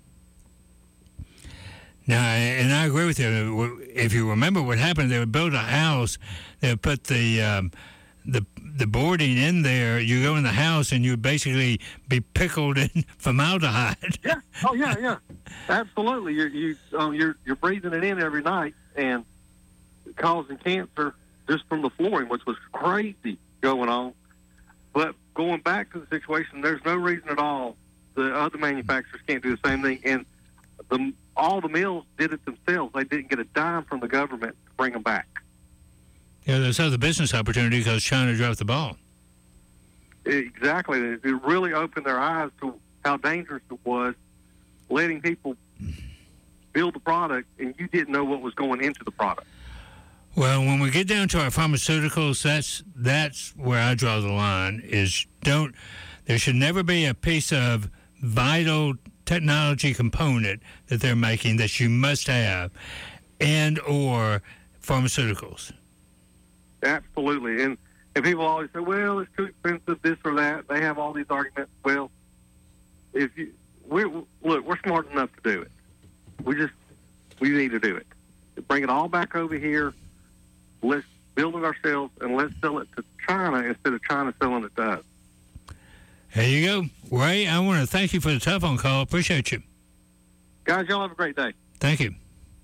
Now, and I agree with you. If you remember what happened, they would build a house, they would put the boarding in there. You go in the house and you'd basically be pickled in formaldehyde. Yeah. Oh, yeah. Absolutely. You're breathing it in every night and causing cancer just from the flooring, which was crazy going on. But going back to the situation, there's no reason at all the other manufacturers can't do the same thing. And all the mills did it themselves. They didn't get a dime from the government to bring them back. Yeah, there's other business opportunity because China dropped the ball. Exactly. It really opened their eyes to how dangerous it was letting people build the product and you didn't know what was going into the product. Well, when we get down to our pharmaceuticals, that's where I draw the line. There should never be a piece of vital technology component that they're making that you must have, and or pharmaceuticals. Absolutely. And people always say, well, it's too expensive, this or that. They have all these arguments. Well, we're smart enough to do it. We need to do it. Bring it all back over here. Let's build it ourselves, and let's sell it to China instead of China selling it to us. There you go. Ray, I want to thank you for the telephone call. Appreciate you. Guys, y'all have a great day. Thank you.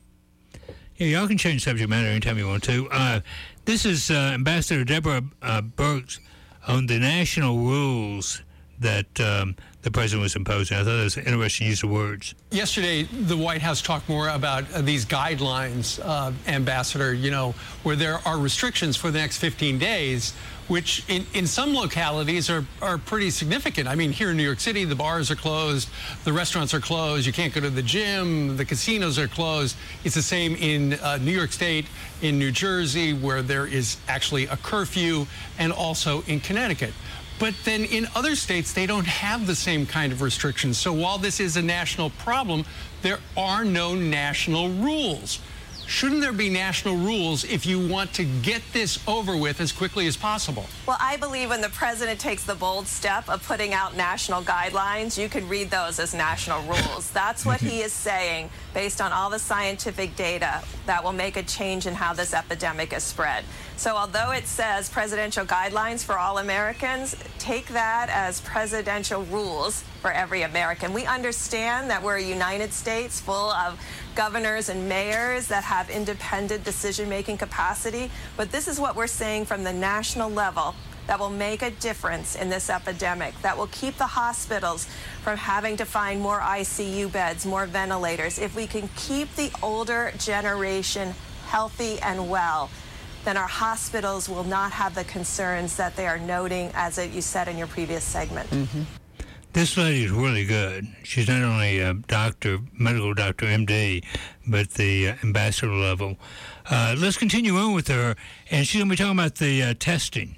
Yeah, y'all can change subject matter anytime you want to. This is Ambassador Deborah Birx on the national rules that the president was imposing. I thought it was an interesting use of words. Yesterday, the White House talked more about these guidelines, Ambassador, where there are restrictions for the next 15 days, which in some localities are pretty significant. I mean, here in New York City, the bars are closed, the restaurants are closed, you can't go to the gym, the casinos are closed. It's the same in New York State, in New Jersey, where there is actually a curfew, and also in Connecticut. But then in other states, they don't have the same kind of restrictions. So while this is a national problem, there are no national rules. Shouldn't there be national rules if you want to get this over with as quickly as possible? Well, I believe when the president takes the bold step of putting out national guidelines, you could read those as national rules. That's what he is saying, based on all the scientific data that will make a change in how this epidemic is spread. So although it says presidential guidelines for all Americans, take that as presidential rules for every American. We understand that we're a United States full of governors and mayors that have independent decision-making capacity, but this is what we're saying from the national level that will make a difference in this epidemic, that will keep the hospitals from having to find more ICU beds, more ventilators. If we can keep the older generation healthy and well, then our hospitals will not have the concerns that they are noting, as you said in your previous segment. Mm-hmm. This lady is really good. She's not only a doctor, medical doctor, MD, but the ambassador level. Let's continue on with her, and she's going to be talking about the testing.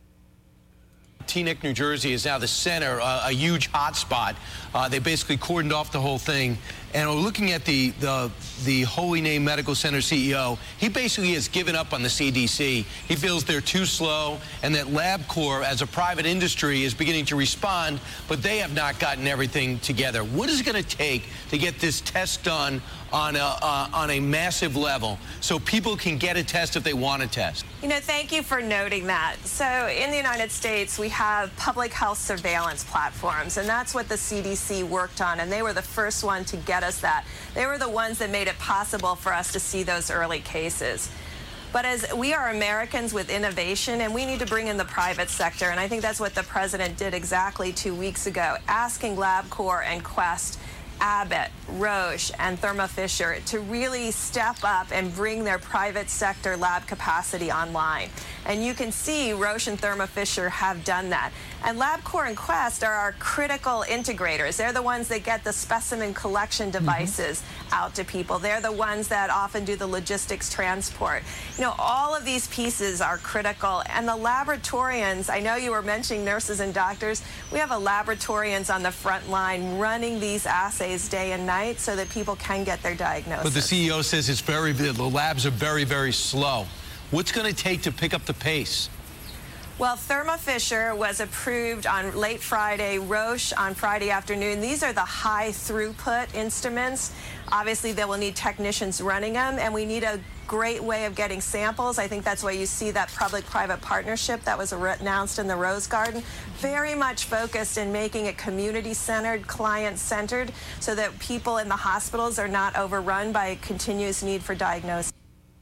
Teaneck, New Jersey is now the center, a huge hotspot. They basically cordoned off the whole thing. And looking at the Holy Name Medical Center CEO, he basically has given up on the CDC. He feels they're too slow, and that LabCorp, as a private industry, is beginning to respond, but they have not gotten everything together. What is it going to take to get this test done on a massive level so people can get a test if they want a test? Thank you for noting that. So in the United States, we have public health surveillance platforms, and that's what the CDC worked on, and they were the first one to get us that. They were the ones that made it possible for us to see those early cases. But as we are Americans with innovation, and we need to bring in the private sector, and I think that's what the president did exactly 2 weeks ago, asking LabCorp and Quest, Abbott, Roche, and Thermo Fisher to really step up and bring their private sector lab capacity online. And you can see Roche and Thermo Fisher have done that. And LabCorp and Quest are our critical integrators. They're the ones that get the specimen collection devices out to people. They're the ones that often do the logistics transport. All of these pieces are critical. And the laboratorians, I know you were mentioning nurses and doctors, we have laboratorians on the front line running these assays day and night so that people can get their diagnosis. But the CEO says the labs are very, very slow. What's going to take to pick up the pace? Well, Thermo Fisher was approved on late Friday, Roche on Friday afternoon. These are the high throughput instruments. Obviously, they will need technicians running them, and we need a great way of getting samples. I think that's why you see that public-private partnership that was announced in the Rose Garden, very much focused in making it community-centered, client-centered, so that people in the hospitals are not overrun by a continuous need for diagnosis.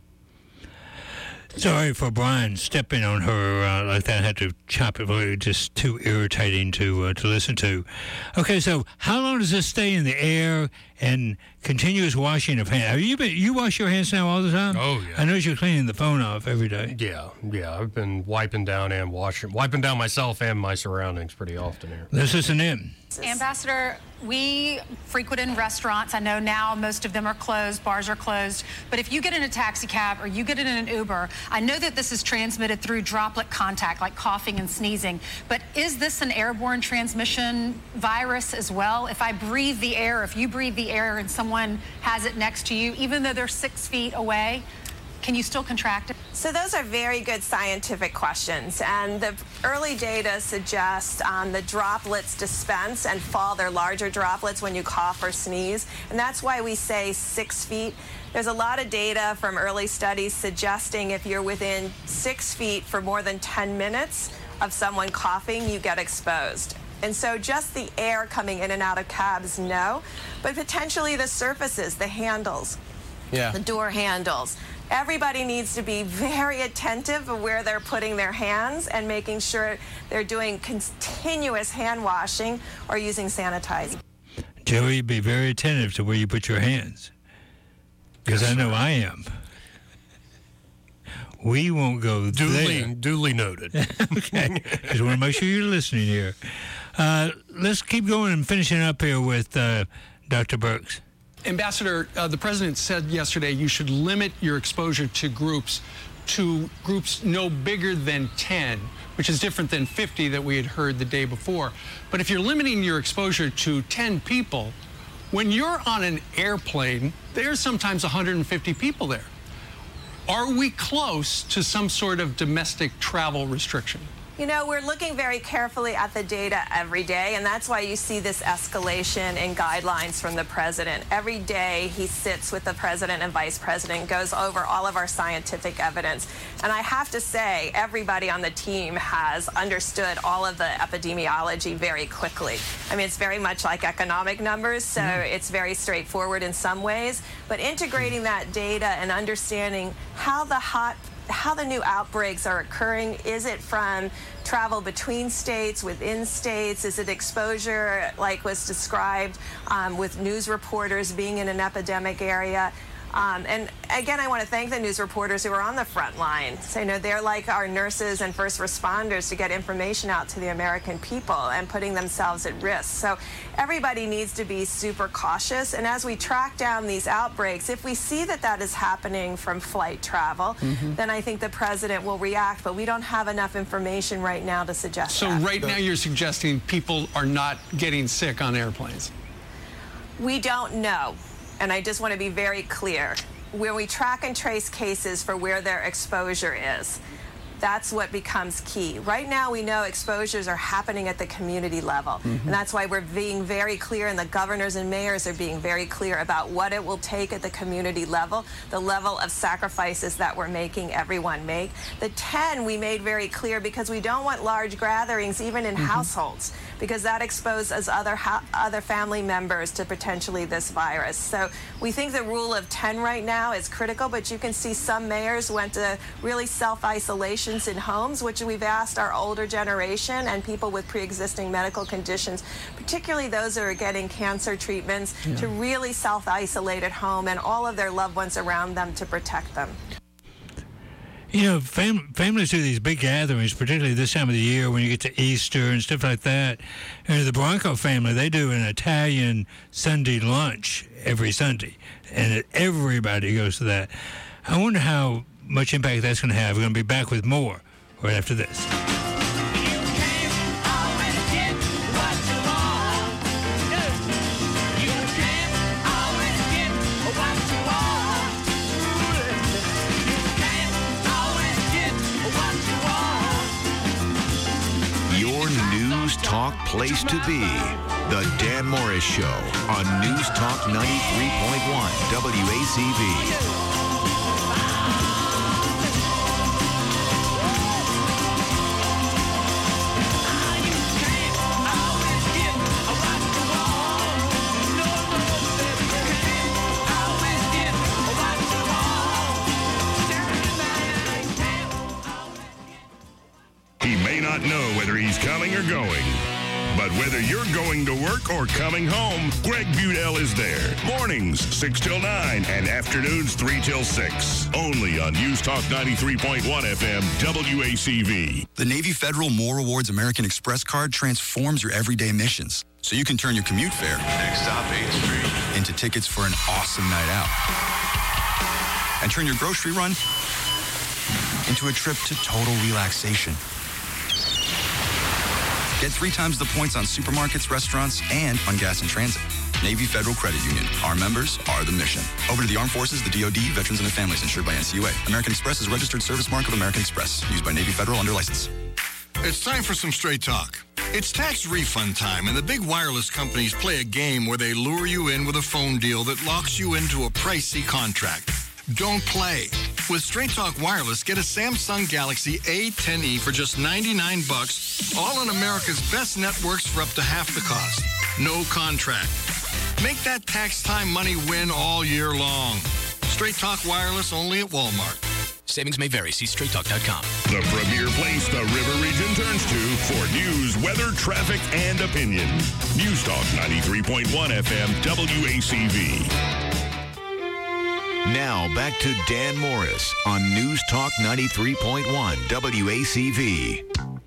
Sorry for Brian stepping on her like that. I had to chop it. Really, just too irritating to listen to. Okay, so how long does this stay in the air, and continuous washing of hands. You wash your hands now all the time? Oh, yeah. I know you're cleaning the phone off every day. Yeah. I've been wiping down myself and my surroundings pretty often here. This is an in. Ambassador, we frequent in restaurants. I know now most of them are closed, bars are closed. But if you get in a taxi cab or you get in an Uber, I know that this is transmitted through droplet contact, like coughing and sneezing. But is this an airborne transmission virus as well? If I breathe the air, if you breathe the air and someone has it next to you, even though they're 6 feet away, can you still contract it? So those are very good scientific questions, and the early data suggests the droplets dispense and fall. They're larger droplets when you cough or sneeze, and that's why we say 6 feet. There's a lot of data from early studies suggesting if you're within 6 feet for more than 10 minutes of someone coughing, you get exposed. And so just the air coming in and out of cabs, no, but potentially the surfaces, the handles, the door handles. Everybody needs to be very attentive of where they're putting their hands and making sure they're doing continuous hand washing or using sanitizer. Joey, be very attentive to where you put your hands, because I know I am. We won't go there. Duly noted. Okay. Just want to make sure you're listening here. Let's keep going and finishing up here with Dr. Birx. Ambassador, the president said yesterday you should limit your exposure to groups no bigger than 10, which is different than 50 that we had heard the day before. But if you're limiting your exposure to 10 people, when you're on an airplane, there's sometimes 150 people there. Are we close to some sort of domestic travel restriction? You know, we're looking very carefully at the data every day, and that's why you see this escalation in guidelines from the president. Every day he sits with the president and vice president, goes over all of our scientific evidence. And I have to say, everybody on the team has understood all of the epidemiology very quickly. I mean, it's very much like economic numbers, so it's very straightforward in some ways. But integrating that data and understanding how the new outbreaks are occurring. Is it from travel between states, within states? Is it exposure, like was described, with news reporters being in an epidemic area? And again, I want to thank the news reporters who are on the front line. So, you know, they're like our nurses and first responders to get information out to the American people and putting themselves at risk. So everybody needs to be super cautious. And as we track down these outbreaks, if we see that that is happening from flight travel, then I think the president will react. But we don't have enough information right now to suggest that. So right now you're suggesting people are not getting sick on airplanes? We don't know. And I just want to be very clear. When we track and trace cases for where their exposure is, that's what becomes key. Right now, we know exposures are happening at the community level. And that's why we're being very clear, and the governors and mayors are being very clear about what it will take at the community level, the level of sacrifices that we're making everyone make. The 10 we made very clear because we don't want large gatherings, even in households, because that exposes other family members to potentially this virus. So we think the rule of 10 right now is critical, but you can see some mayors went to really self-isolation in homes, which we've asked our older generation and people with pre-existing medical conditions, particularly those who are getting cancer treatments, to really self-isolate at home and all of their loved ones around them to protect them. You know, families do these big gatherings, particularly this time of the year when you get to Easter and stuff like that. And the Bronco family, they do an Italian Sunday lunch every Sunday, and everybody goes to that. I wonder how much impact that's going to have. We're going to be back with more right after this. Your News Talk place to be. The Dan Morris Show on News Talk 93.1 WACV. He may not know whether he's coming or going, But whether you're going to work or coming home, Greg Budell is there. Mornings, 6 till 9, and afternoons, 3 till 6. Only on News Talk 93.1 FM, WACV. The Navy Federal More Rewards American Express card transforms your everyday missions, so you can turn your commute fare, next stop 8th Street, into tickets for an awesome night out. And turn your grocery run into a trip to total relaxation. Get 3 times the points on supermarkets, restaurants, and on gas and transit. Navy Federal Credit Union. Our members are the mission. Over to the Armed Forces, the DoD, Veterans and their families, insured by NCUA. American Express is a registered service mark of American Express, used by Navy Federal under license. It's time for some straight talk. It's tax refund time, and the big wireless companies play a game where they lure you in with a phone deal that locks you into a pricey contract. Don't play. With Straight Talk Wireless, get a Samsung Galaxy A10e for just $99, all on America's best networks for up to half the cost. No contract. Make that tax time money win all year long. Straight Talk Wireless only at Walmart. Savings may vary. See straighttalk.com. The premier place the River Region turns to for news, weather, traffic, and opinion. News Talk 93.1 FM, WACV. Now back to Dan Morris on News Talk 93.1 WACV.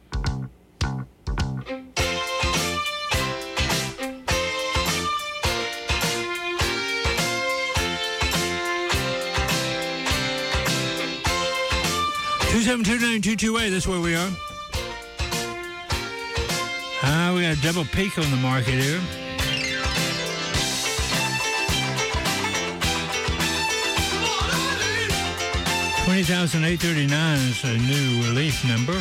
Two 2729228, that's where we are. We got a double peak on the market here. $20,839 is a new relief number.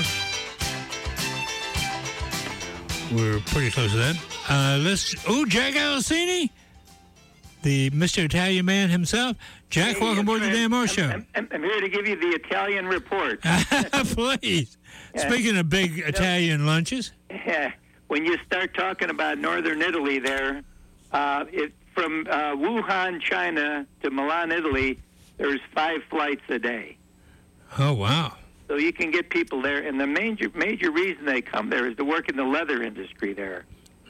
We're pretty close to that. Jack Alessini, the Mr. Italian man himself. Jack, hey, welcome aboard the Dan Morris Show. I'm here to give you the Italian report. Please. Speaking of big Italian lunches. When you start talking about northern Italy there, from Wuhan, China to Milan, Italy, there's 5 flights a day. Oh, wow. So you can get people there, and the major reason they come there is to work in the leather industry there.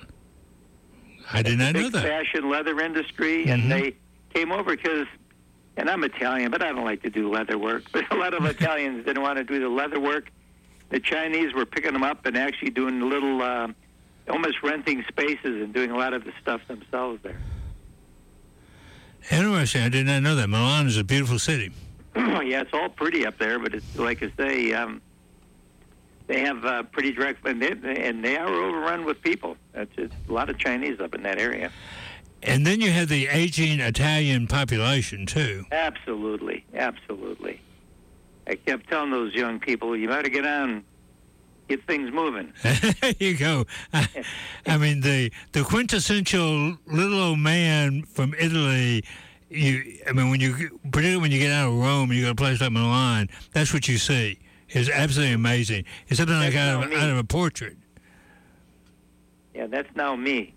I did not know that. Fashion leather industry, and they came over because, and I'm Italian, but I don't like to do leather work, but a lot of Italians didn't want to do the leather work. The Chinese were picking them up and actually doing little, almost renting spaces and doing a lot of the stuff themselves there. Interesting. I did not know that. Milan is a beautiful city. Yeah, it's all pretty up there, but it's like I say, they have pretty direct, and they are overrun with people. It's a lot of Chinese up in that area. And then you have the aging Italian population, too. Absolutely. I kept telling those young people, you better get on, get things moving. There you go. I mean, the quintessential little old man from Italy, particularly when you get out of Rome and you go to a place like Milan, that's what you see. It's absolutely amazing. It's something like out of a portrait. Yeah, that's now me.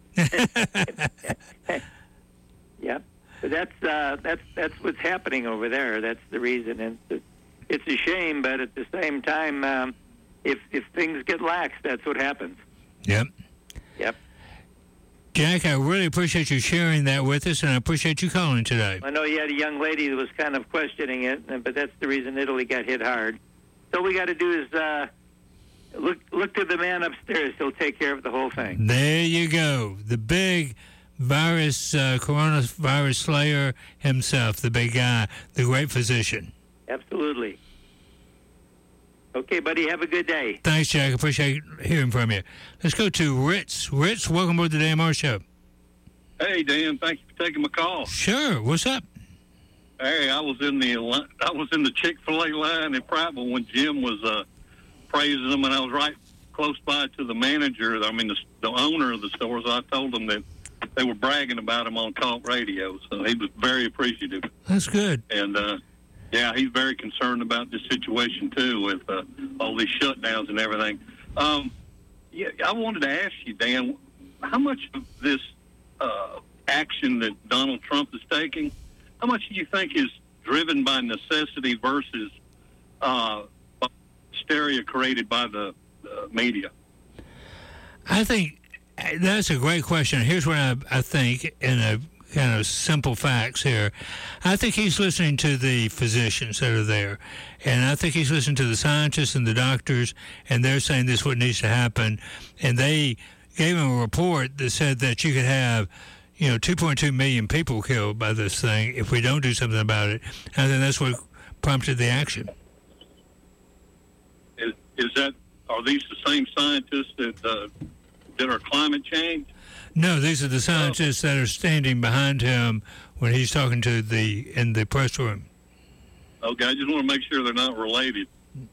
Yeah, but that's what's happening over there. That's the reason, and it's a shame. But at the same time, if things get lax, that's what happens. Yep. Jack, I really appreciate you sharing that with us, and I appreciate you calling today. I know you had a young lady that was kind of questioning it, but that's the reason Italy got hit hard. So all we got to do is look to the man upstairs. He'll take care of the whole thing. There you go. The big coronavirus slayer himself, the big guy, the great physician. Absolutely. Okay, buddy, have a good day. Thanks, Jack. I appreciate hearing from you. Let's go to Ritz. Ritz, welcome aboard the Dan Morris Show. Hey, Dan, thank you for taking my call. Sure. What's up? Hey, I was in the Chick-fil-A line in Prattville when Jim was praising them, and I was right close by to the manager, the owner of the store, so I told him that they were bragging about him on talk radio, so he was very appreciative. That's good. And, yeah, he's very concerned about this situation, too, with all these shutdowns and everything. Yeah, I wanted to ask you, Dan, how much of this action that Donald Trump is taking, how much do you think is driven by necessity versus hysteria created by the media? I think That's a great question. Here's what I think in a kind of simple facts here. I think he's listening to the physicians that are there, and I think he's listening to the scientists and the doctors, and they're saying this is what needs to happen, and they gave him a report that said that you could have 2.2 million people killed by this thing if we don't do something about it. And then that's what prompted the action. Are these the same scientists that are climate change? No, these are the scientists that are standing behind him when he's talking to in the press room. Okay, I just want to make sure they're not related.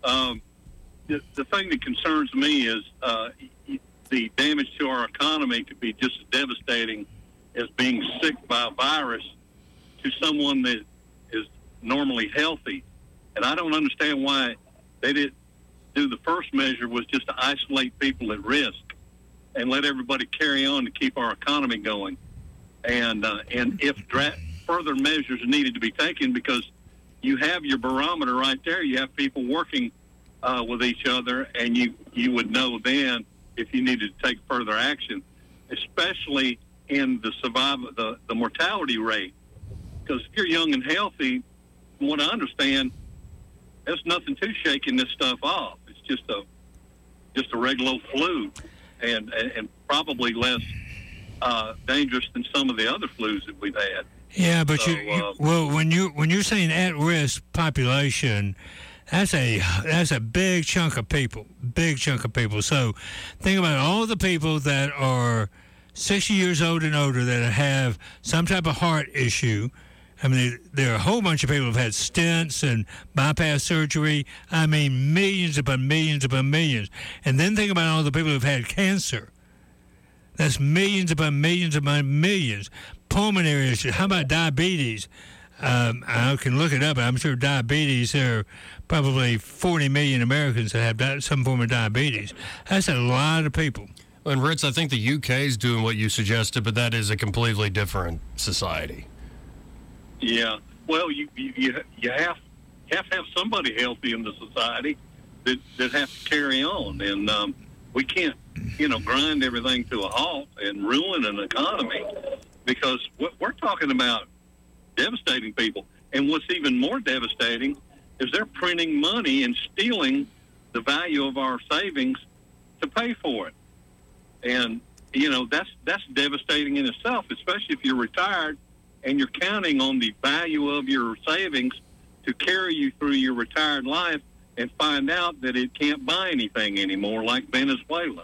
The thing that concerns me is the damage to our economy could be just as devastating as being sick by a virus to someone that is normally healthy. And I don't understand why they didn't do the first measure was just to isolate people at risk and let everybody carry on to keep our economy going. And if further measures needed to be taken, because you have your barometer right there, you have people working with each other, and you would know then if you needed to take further action, especially in the mortality rate. Because if you're young and healthy, from what I understand, there's nothing to shaking this stuff off. It's just a regular old flu, and probably less dangerous than some of the other flus that we've had. Yeah, but when you're saying at-risk population, that's a big chunk of people. So think about all the people that are 60 years old and older that have some type of heart issue. I mean, there are a whole bunch of people who have had stents and bypass surgery. I mean, millions upon millions upon millions. And then think about all the people who have had cancer. That's millions upon millions upon millions. Pulmonary issues. How about diabetes? I can look it up. I'm sure diabetes, there are probably 40 million Americans that have some form of diabetes. That's a lot of people. And Ritz, I think the UK is doing what you suggested, but that is a completely different society. Yeah. Well, you have to have somebody healthy in the society that have to carry on, and we can't grind everything to a halt and ruin an economy, because we're talking about devastating people. And what's even more devastating is they're printing money and stealing the value of our savings to pay for it. And that's devastating in itself, especially if you're retired and you're counting on the value of your savings to carry you through your retired life, and find out that it can't buy anything anymore, like Venezuela.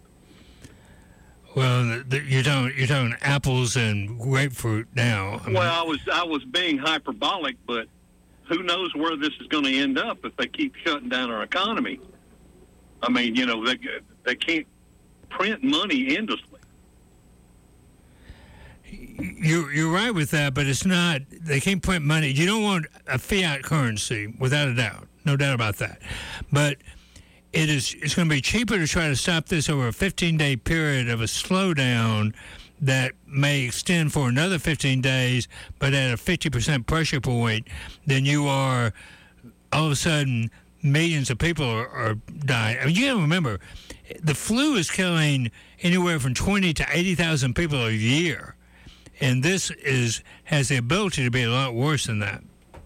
Well, you're talking apples and grapefruit now. Well, I was being hyperbolic, but who knows where this is going to end up if they keep shutting down our economy. I mean, they can't print money endlessly. You're right with that, but it's not. They can't print money. You don't want a fiat currency, without a doubt, no doubt about that. But it's going to be cheaper to try to stop this over a 15-day period of a slowdown that may extend for another 15 days, but at a 50% pressure point, than you are all of a sudden millions of people are dying. I mean, you got to remember, the flu is killing anywhere from 20 to 80,000 people a year. And this has the ability to be a lot worse than that.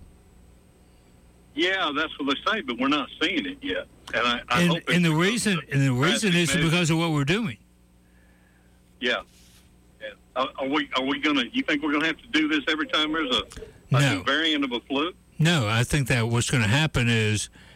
Yeah, that's what they say, but we're not seeing it yet. And I hope. And the reason is because of what we're doing. Yeah. Are we gonna? You think we're gonna have to do this every time there's a new variant of a flu? No, I think that what's going to happen is